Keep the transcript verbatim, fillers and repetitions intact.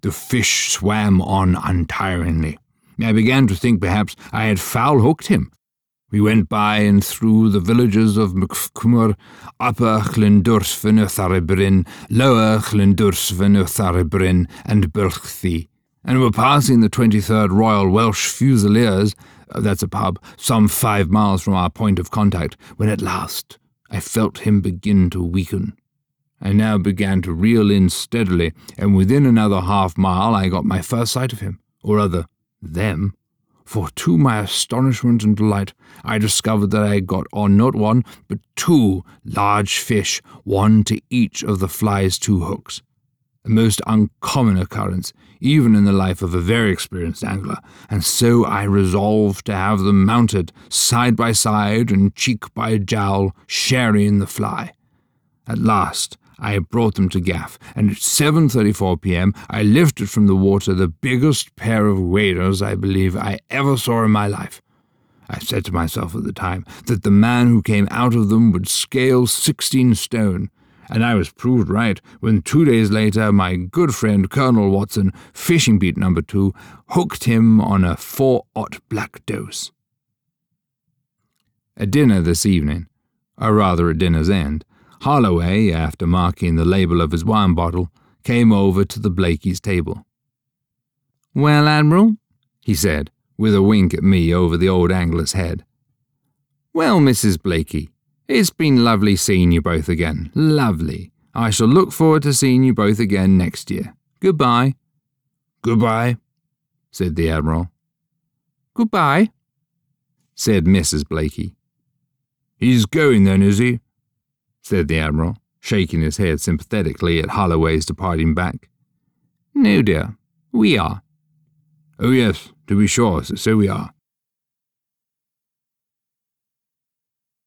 The fish swam on untiringly. I began to think perhaps I had foul-hooked him. We went by and through the villages of McCummer, Upper Llyndursfyn y Tharibrin, Lower Llyndursfyn y Tharibrin, and Bylchthi, and were passing the twenty-third Royal Welsh Fusiliers, that's a pub, some five miles from our point of contact, when at last I felt him begin to weaken. I now began to reel in steadily, and within another half mile I got my first sight of him, or rather, them. For to my astonishment and delight, I discovered that I had got on not one, but two large fish, one to each of the fly's two hooks. A most uncommon occurrence, even in the life of a very experienced angler, and so I resolved to have them mounted, side by side and cheek by jowl, sharing the fly. At last I had brought them to gaff, and at seven thirty-four p.m. I lifted from the water the biggest pair of waders I believe I ever saw in my life. I said to myself at the time that the man who came out of them would scale sixteen stone, and I was proved right when two days later my good friend Colonel Watson, fishing beat number two, hooked him on a four-aught black dose. At dinner this evening, or rather at dinner's end, Holloway, after marking the label of his wine bottle, came over to the Blakey's table. "Well, Admiral," he said, with a wink at me over the old angler's head. "Well, Missus Blakey, it's been lovely seeing you both again. Lovely. I shall look forward to seeing you both again next year. Goodbye." "Goodbye," said the Admiral. "Goodbye," said Missus Blakey. "He's going then, is he?" said the Admiral, shaking his head sympathetically at Holloway's departing back. "No, dear, we are." "Oh yes, to be sure, so we are,"